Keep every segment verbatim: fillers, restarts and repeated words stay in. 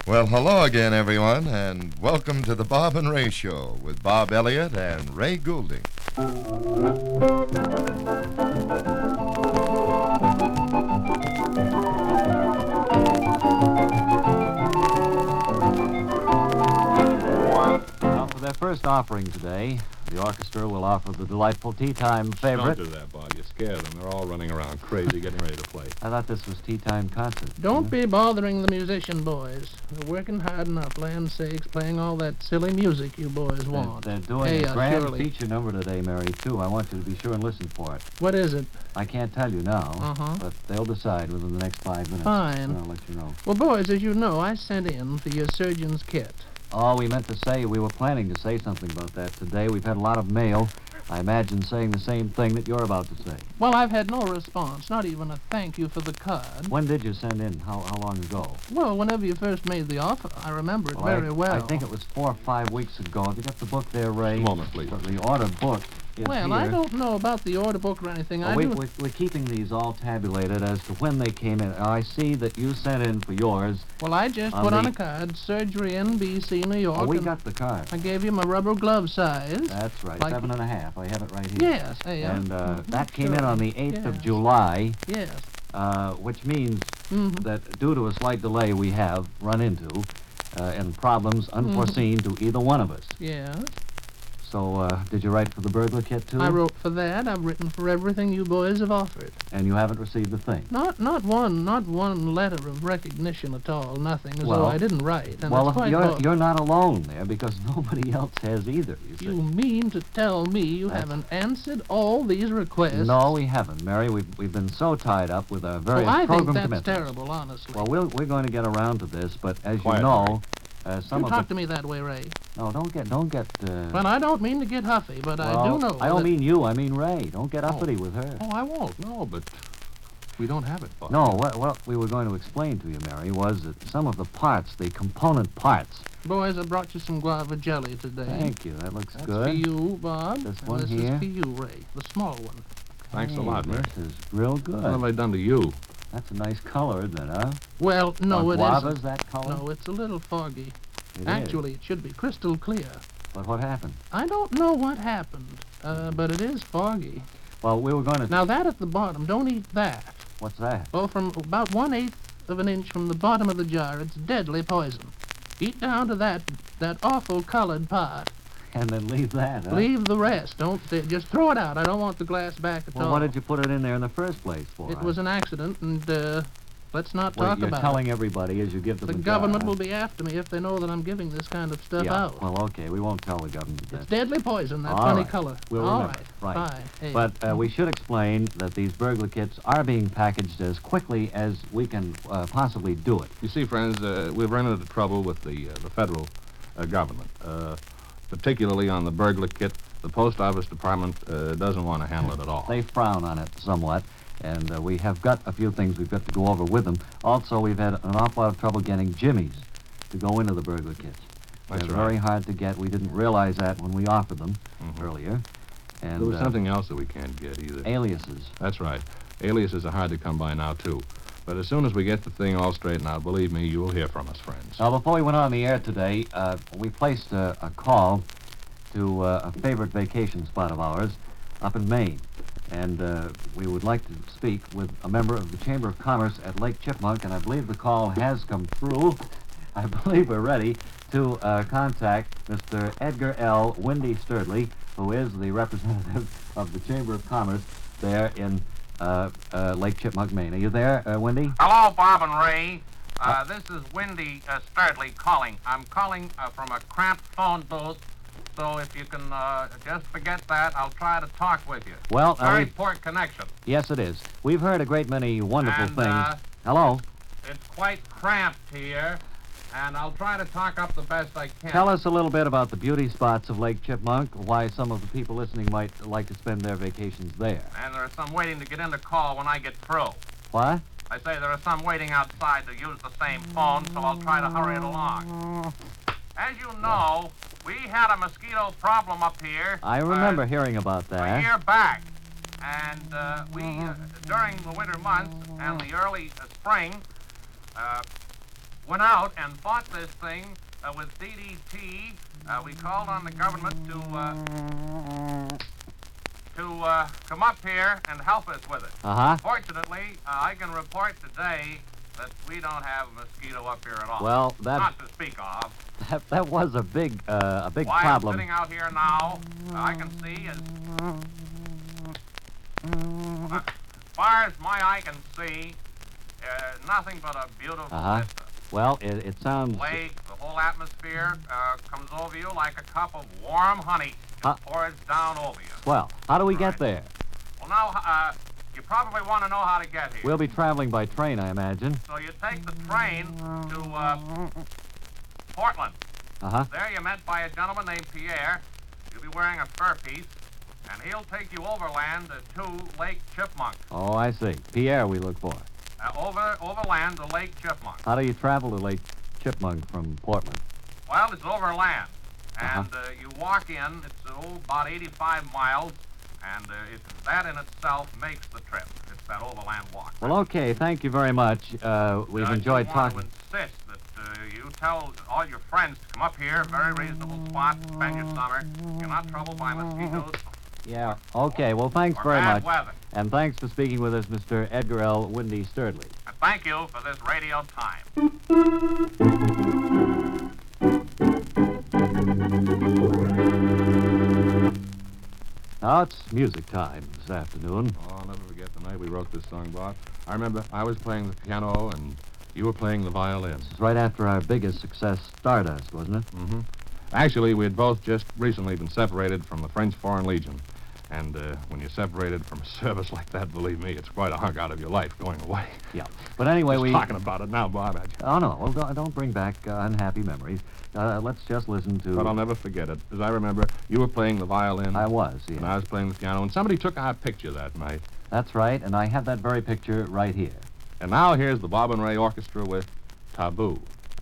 Well, hello again, everyone, and welcome to the Bob and Ray Show with Bob Elliott and Ray Goulding. Now, for their first offering today, the orchestra will offer the delightful tea time favorite. Don't do that, Bob. You scare them. They're all running around crazy, getting ready to play. I thought this was tea time concert. Don't be bothering the musician boys. They're working hard enough, land sakes, playing all that silly music you boys They're, want. they're doing Hey, a uh, grand Shirley. feature number today, Mary, too. I want you to be sure and listen for it. What is it? I can't tell you now, Uh-huh. but they'll decide within the next five minutes. Fine. And I'll let you know. Well, boys, as you know, I sent in for your surgeon's kit. Oh, we meant to say, we were planning to say something about that today. We've had a lot of mail. I imagine saying the same thing that you're about to say. Well, I've had no response, not even a thank you for the card. When did you send in? How, how long ago? Well, whenever you first made the offer, I remember it Well, very I, well. I think it was four or five weeks ago. Have you got the book there, Ray? Just a moment, please. The, the order book is Well, here. I don't know about the order book or anything. Well, I we, do... we're, we're keeping these all tabulated as to when they came in. Now, I see that you sent in for yours. Well, I just on put on the- a card, surgery N B C, New York. Oh, we and got the card. I gave you my rubber glove size. That's right, Like- seven and a half. I have it right here. Yes, hey, uh, And uh, mhm, that came in sure. on the eighth of Yes. July, Yes. uh, which means Mhm. that due to a slight delay we have run into uh, and problems Mm-hmm. unforeseen to either one of us. Yes. So, uh, did you write for the burglar kit, too? I wrote for that. I've written for everything you boys have offered. And you haven't received the thing? Not not one not one letter of recognition at all. Nothing. As Well- though I didn't write. And well, it's quite you're, bo- you're not alone there because nobody else has either, you see. You mean to tell me you That's- haven't answered all these requests? No, we haven't, Mary. We've, we've been so tied up with our various Well, I think program that's commitments. terrible, honestly. Well, we'll, we're going to get around to this, but as Quiet, you know, uh, some you of talk the... to me that way, Ray. No, don't get, don't get... Uh, Well, I don't mean to get huffy, but I well, do know. I don't that- mean you, I mean Ray. Don't get Oh. uppity with her. Oh, I won't. No, but we don't have it, Bob. No, what, what we were going to explain to you, Mary, was that some of the parts, the component parts... Boys, I brought you some guava jelly today. Thank you, that looks That's good. for you, Bob. This and one this here? is for you, Ray. The small one. Thanks a Hey, lot, Mary. This is real good. What have I done to you? That's a nice color, isn't it, huh? Well, no, Are it guavas isn't. that color? No, it's a little foggy. It is. Actually, it should be crystal clear. But what happened? I don't know what happened, uh, but it is foggy. Well, we were going to... Now, that at the bottom, don't eat that. What's that? Oh, from about one-eighth of an inch from the bottom of the jar, it's deadly poison. Eat down to that, that awful colored part. And then leave that, huh? Leave the rest. Don't, uh, just throw it out. I don't want the glass back at Well, all. what did you put it in there in the first place for? It was an accident, and, uh, let's not Well, talk you're about telling it. everybody as you give them The the government jar, will be after me if they know that I'm giving this kind of huh? stuff yeah. out. Well, okay, we won't tell the government It's that. deadly poison, that All funny right. color. We'll All remember. right. Right. Fine. Hey. But uh, we should explain that these burglar kits are being packaged as quickly as we can uh, possibly do it. You see, friends, uh, we've run into trouble with the uh, the federal uh, government, uh, particularly on the burglar kit. The post office department uh, doesn't want to handle it at all. They frown on it somewhat, and uh, we have got a few things we've got to go over with them. Also, we've had an awful lot of trouble getting jimmies to go into the burglar kits. That's They're right. very hard to get. We didn't realize that when we offered them Mhm. earlier. And There was uh, something else that we can't get either. aliases. That's right. Aliases are hard to come by now, too. But as soon as we get the thing all straightened out, believe me, you will hear from us, friends. Now, before we went on the air today, uh, we placed a, a call to uh, a favorite vacation spot of ours up in Maine. And uh, we would like to speak with a member of the Chamber of Commerce at Lake Chipmunk, and I believe the call has come through. I believe we're ready to uh, contact Mister Edgar L. Windy Sturdley, who is the representative of the Chamber of Commerce there in uh, uh, Lake Chipmunk, Maine. Are you there, uh, Windy? Hello, Bob and Ray. Uh, this is Windy uh, Sturdley calling. I'm calling uh, from a cramped phone booth, so if you can uh, just forget that, I'll try to talk with you. Well, uh, Very we've- poor connection. Yes, it is. We've heard a great many wonderful And, things. uh, Hello? It's quite cramped here, and I'll try to talk up the best I can. Tell us a little bit about the beauty spots of Lake Chipmunk, why some of the people listening might like to spend their vacations there. And there are some waiting to get in the call when I get through. What? I say there are some waiting outside to use the same phone, so I'll try to hurry it along. As you know, we had a mosquito problem up here. I remember uh, hearing about a that. year back. And uh, we, uh, during the winter months and the early uh, spring, uh, went out and bought this thing uh, with D D T. Uh, we called on the government to uh, to uh, come up here and help us with it. Uh-huh. Fortunately, uh, I can report today that we don't have a mosquito up here at all. Well, that Not to speak of. that, that was a big uh, a big Why problem. I'm sitting out here now, uh, I can see as, uh, as far as my eye can see, uh, nothing but a beautiful Uh-huh. vista. Well, it, it sounds. Lake, the whole atmosphere uh, comes over you like a cup of warm honey. Huh? It pours down over you. Well, how do we All get right. there? Well, now, uh, you probably want to know how to get here. We'll be traveling by train, I imagine. So you take the train to uh, Portland. Uh-huh. There you're met by a gentleman named Pierre. You'll be wearing a fur piece, and he'll take you overland to Lake Chipmunk. Oh, I see. Pierre we look for. Uh, over overland to Lake Chipmunk. How do you travel to Lake Chipmunk from Portland? Well, it's overland, Uh-huh. and uh, you walk in. It's oh, about eighty-five miles, and uh, it, that in itself makes the trip. It's that overland walk. Well, okay. Thank you very much. Uh, we've Uh, enjoyed you talking. want to insist that uh, you tell all your friends to come up here. Very reasonable spot. Spend your summer. You're not troubled by mosquitoes Yeah. Okay. Well, thanks or very bad much. weather. And thanks for speaking with us, Mister Edgar L. Windy Sturdley. And thank you for this radio time. Now it's music time this afternoon. Oh, I'll never forget the night we wrote this song, Bob. I remember I was playing the piano and you were playing the violin. This is right after our biggest success, Stardust, wasn't it? Mm-hmm. Actually, we had both just recently been separated from the French Foreign Legion. And uh, when you're separated from a service like that, believe me, it's quite a hunk out of your life going away. Yeah. But anyway, Just we. talking about it now, Bob. I just... Oh no. Well, don't, don't bring back uh, unhappy memories. Uh, let's just listen to. But I'll never forget it. As I remember, you were playing the violin. I was. Yeah. And I was playing the piano. And somebody took our picture that night. That's right, and I have that very picture right here. And now here's the Bob and Ray Orchestra with Taboo.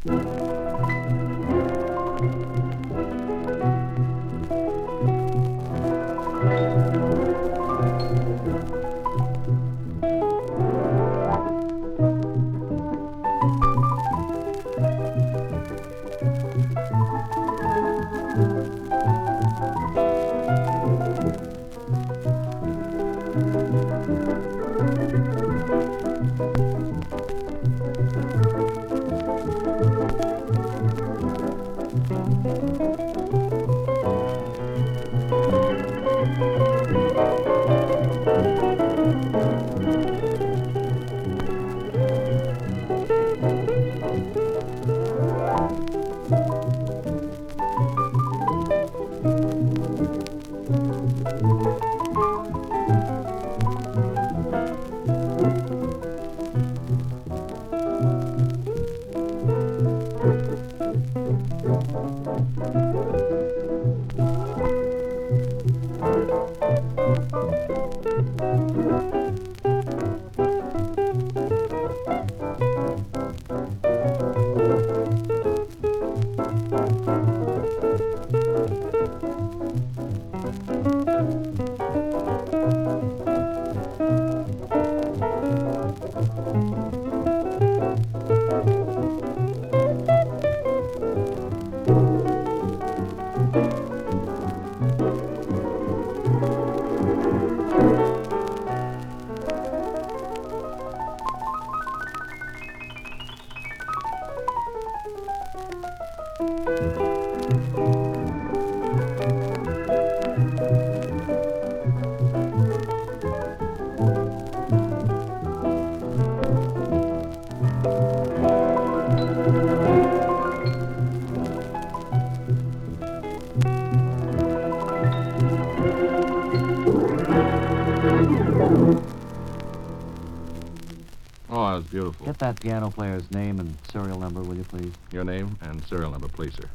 Oh, that was beautiful. Get that piano player's name and serial number, will you please? Your name and serial number, please, sir.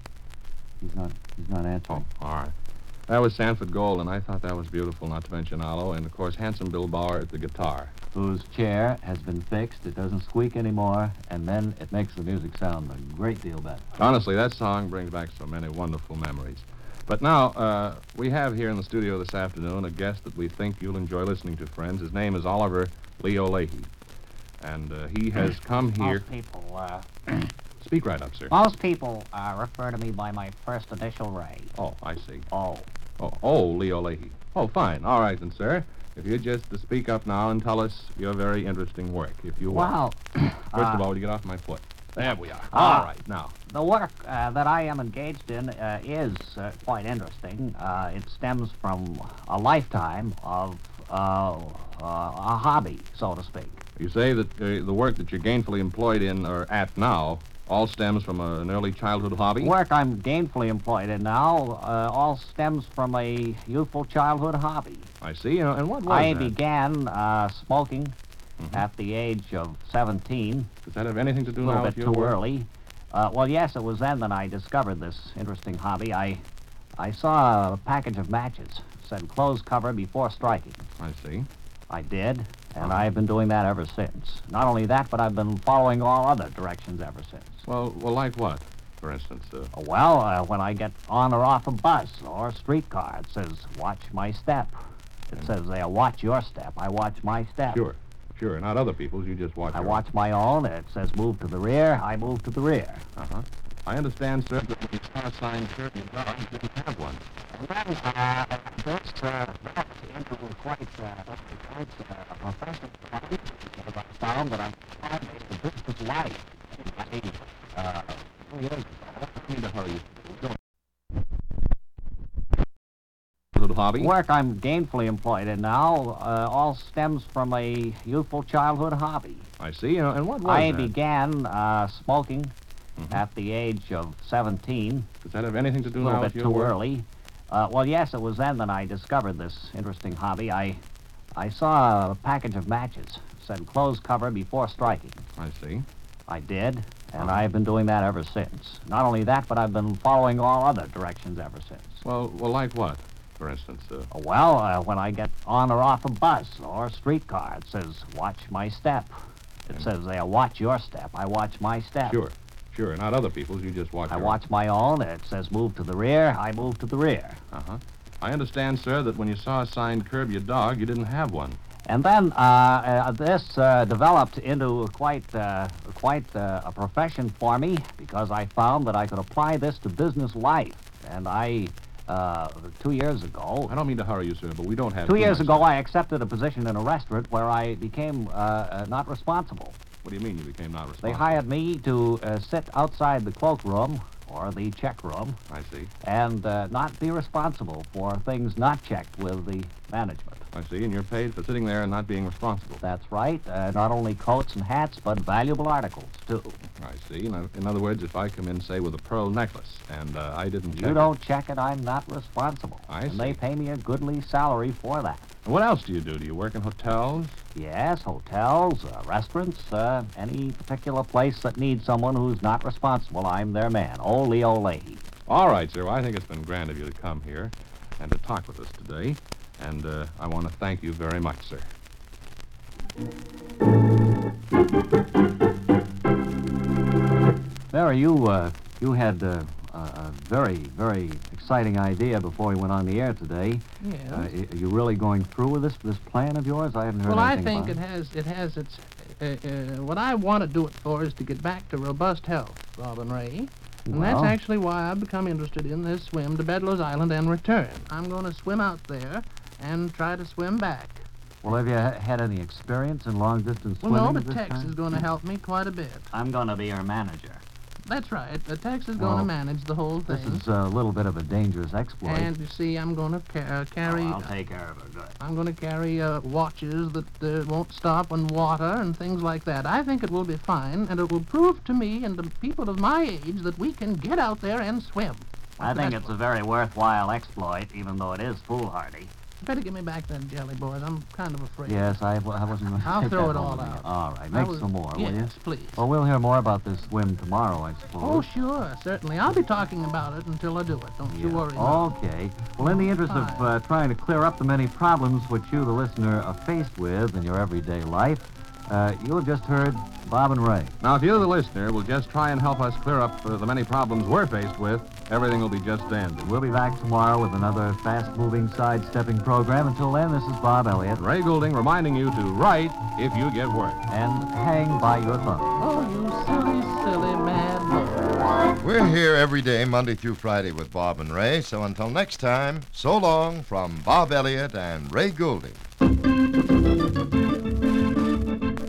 He's not. He's not answering. Oh, all right. That was Sanford Gold, and I thought that was beautiful, not to mention Allo, and, of course, handsome Bill Bauer at the guitar. Whose chair has been fixed. It doesn't squeak anymore, and then it makes the music sound a great deal better. Honestly, that song brings back so many wonderful memories. But now, uh, we have here in the studio this afternoon a guest that we think you'll enjoy listening to, friends. His name is Oliver Leo Leahy. And uh, he has come here... Most people, uh, Speak right up, sir. most people uh, refer to me by my first initial, Ray. Oh, I see. Oh. Oh, oh, Leo Leahy. Oh, fine. All right, then, sir. If you just uh, speak up now and tell us your very interesting work, if you will. Well, First of uh, all, would you get off my foot? There we are. uh, All right, now. the work uh, that I am engaged in uh, is uh, quite interesting. Uh, it stems from a lifetime of uh, uh, a hobby, so to speak. You say that uh, the work that you're gainfully employed in or at now all stems from a, an early childhood hobby? Work I'm gainfully employed in now uh, all stems from a youthful childhood hobby. I see. Uh, and what was I that? began uh, smoking Mhm. at the age of seventeen. Does that have anything to do A little now bit with your too work? early. Uh, well, yes, it was then that I discovered this interesting hobby. I, I saw a package of matches. Said close cover before striking. I see. I did, and Uh-huh. I've been doing that ever since. Not only that, but I've been following all other directions ever since. Well, well, like what, for instance? Uh, Well, uh, when I get on or off a bus or a streetcar, it says, watch my step. It says there, watch your step. I watch my step. sure, sure. Not other people's. You just watch I your watch my own. It says move to the rear. I move to the rear. Uh-huh. I understand, sir, that when you saw a sign curtain, you didn't have one. Well, uh, this uh, got into quite, uh, quite uh, a professional hobby because I found that I'm trying to make the business life. I, uh, two years ago, I need to hurry you. Go. Little hobby? work I'm gainfully employed in now uh, all stems from a youthful childhood hobby. I see. Uh, and what was I that? began uh, smoking Mhm. at the age of seventeen. Does that have anything to do A little now bit with too your work? early. Uh, well, yes, it was then that I discovered this interesting hobby. I, I saw a package of matches. Said close cover before striking. I see. I did, and Uh-huh. I've been doing that ever since. Not only that, but I've been following all other directions ever since. Well, well, like what, for instance? Uh, Well, uh, when I get on or off a bus or a streetcar, it says watch my step. It And- says there, watch your step. I watch my step. Sure, sure. Not other people's. You just watch I your watch my own. It says move to the rear. I move to the rear. Uh-huh. I understand, sir, that when you saw a sign curb your dog, you didn't have one. And then uh, uh, this uh, developed into quite, uh, quite uh, a profession for me because I found that I could apply this to business life. And I, uh, two years ago, I don't mean to hurry you, sir, but we don't have two too years much ago, time. I accepted a position in a restaurant where I became uh, uh, not responsible. What do you mean you became not responsible? They hired me to uh, sit outside the cloakroom or the check room I see. and uh, not be responsible for things not checked with the management. I see. And you're paid for sitting there and not being responsible. That's right. Uh, not only coats and hats, but valuable articles, too. I see. In, in other words, if I come in, say, with a pearl necklace, and uh, I didn't check You it- don't check it, I'm not responsible. I and they see. pay me a goodly salary for that. And what else do you do? Do you work in hotels? Yes, hotels, uh, restaurants, uh, any particular place that needs someone who's not responsible, I'm their man. Oh, Leo Leahy. All right, sir. Well, I think it's been grand of you to come here and to talk with us today. And uh, I want to thank you very much, sir. Mary, you, uh, you had uh, a, a very, very exciting idea before we went on the air today. Yes. Uh, i- are you really going through with this this plan of yours? I haven't heard Well, I anything think about it has it has its. Uh, uh, what I want to do it for is to get back to robust health, Bob and Ray. And that's Well. actually why I've become interested in this swim to Bedloe's Island and return. I'm going to swim out there and try to swim back. Well, have you ha- had any experience in long-distance Well, swimming no, at but this Tex time? is going to help me quite a bit. I'm going to be your manager. That's right. The Tex is going to Well, manage the whole thing. This is a little bit of a dangerous exploit. And you see, I'm going to ca- uh, carry. Oh, I'll take care of her. Good. I'm going to carry uh, watches that uh, won't stop on water and things like that. I think it will be fine, and it will prove to me and to people of my age that we can get out there and swim. I think That's it's a very worthwhile exploit, even though it is foolhardy. Better give me back that jelly, boys. I'm kind of afraid. Yes, I, w- I wasn't going to I'll take throw that it home all with me. out. All right, I make was- some more, yes, will you? please. Well, we'll hear more about this swim tomorrow, I suppose. Oh, sure, certainly. I'll be talking about it until I do it. Don't you Yeah. worry. about it. Okay. Well, in the interest of Fine. uh, trying to clear up the many problems which you, the listener, are faced with in your everyday life, uh, you have just heard Bob and Ray. Now, if you, the listener, will just try and help us clear up uh, the many problems we're faced with, everything will be just dandy. We'll be back tomorrow with another fast-moving, sidestepping program. Until then, this is Bob Elliott. Ray Goulding reminding you to write if you get word. And hang by your thumb. Oh, you silly, silly mad man. We're here every day, Monday through Friday, with Bob and Ray. So until next time, so long from Bob Elliott and Ray Goulding.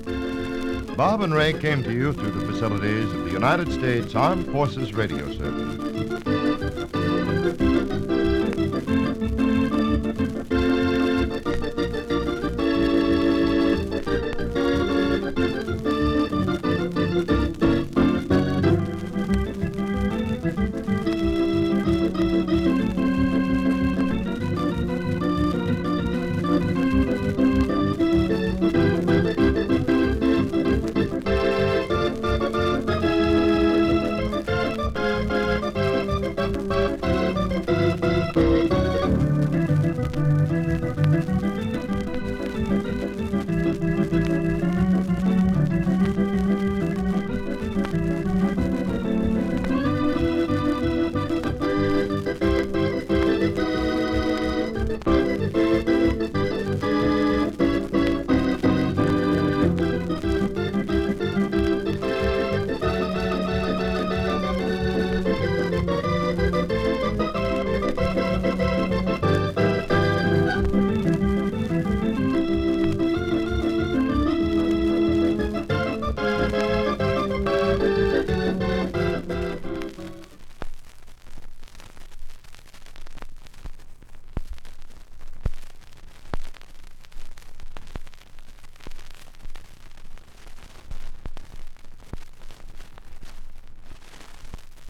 Bob and Ray came to you through the facilities of the United States Armed Forces Radio Service.